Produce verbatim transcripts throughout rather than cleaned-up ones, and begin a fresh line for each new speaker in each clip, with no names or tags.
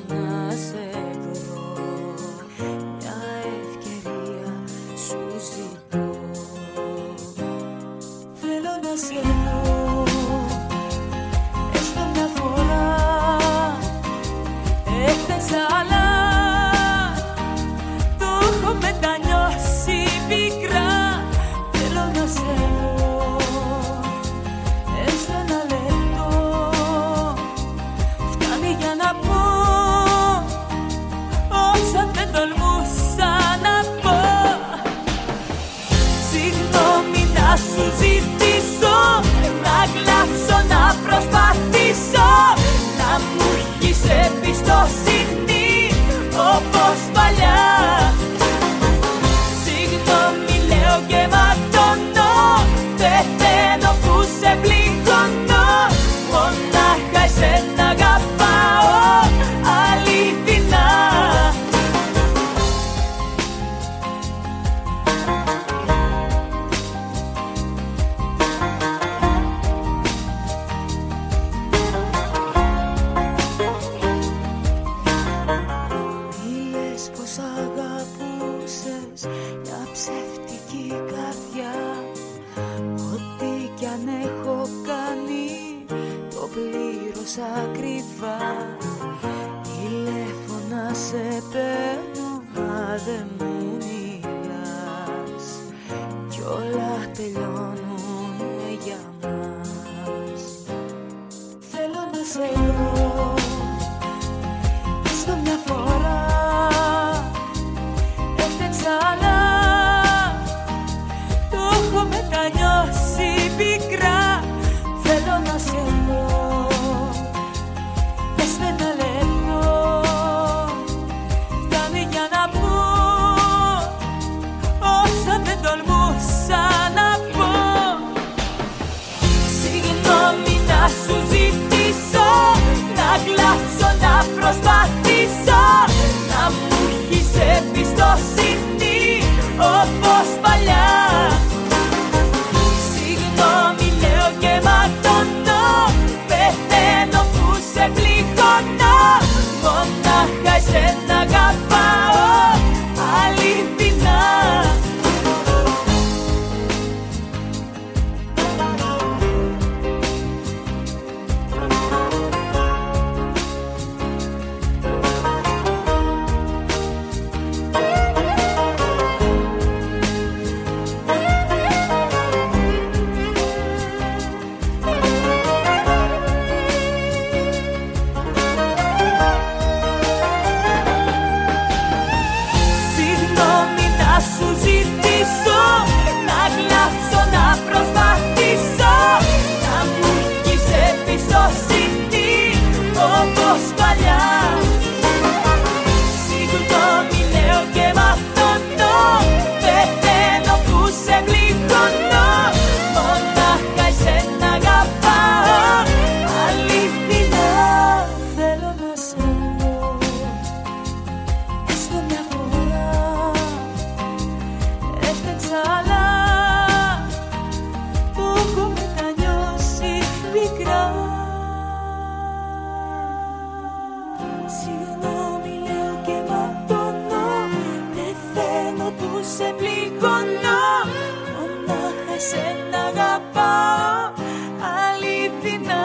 να σε βρω, μια ευκαιρία σου ζητώ. Θέλω να σε δω, έστω μια φορά. Έχτες άλλα, το έχω μετανιώσει πικρά. Θέλω να σε δω, έστω ένα λεπτό, φτάνει για να πω όσα δεν τολμούσα να πω. Συγγνώμη να σου ζητήσω, να κλάψω, να προσπαθήσω, να μου έχεις εμπιστοσύνη όπως παλιά. Συγγνώμη λέω και ματώνω, πεθαίνω που σε πληγώνω. Μονάχα εσένα αγαπάω αληθινά. Είπες πως αγαπούσες μια ψεύτικη καρδιά. Ό,τι κι αν έχω κάνει το πλήρωσα ακριβά. Τηλέφωνα σε παίρνω μα δεν μου μιλάς, κι όλα τελειώνουνε για μας. Θέλω να σε δω, έστω μια φορά. Έφτεξα άλλα, το έχω μετανιώσει πικρά. Θέλω να σε δω, έστω ένα λεπτό, φτάνει για να πω όσα δεν τολμούσα να πω. Συγγνώμη να σου ζητήσω, να κλάψω, να προσπαθήσω, να μου έχεις εμπιστοσύνη όπως παλιά. Συγγνώμη λέω και ματώνω, πεθαίνω που σε πληγώνω. Μονάχα εσένα αγαπάω αληθινά. Συγγνώμη να σου ζητήσω, να κλάψω, να προσπαθήσω, να μου έχεις εμπιστοσύνη όπως παλιά. Συγγνώμη λέω και ματώνω, πεθαίνω που σε πληγώνω. Μονάχα εσένα αγαπάω αληθινά. Θέλω να σε δω, έστω μια φορά. Έφτεξα άλλα, το έχω μετανιώσει πικρά. Συγγνώμη λέω και ματώνω, πεθαίνω που σε πληγώνω. Μονάχα εσένα αγαπάω αληθινά.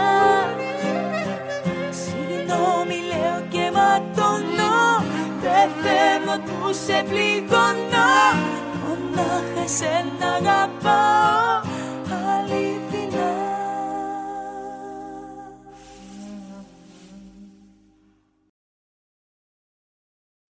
Συγγνώμη λέω και ματώνω, πεθαίνω που σε πληγώνω. Μονάχα εσένα αγαπάω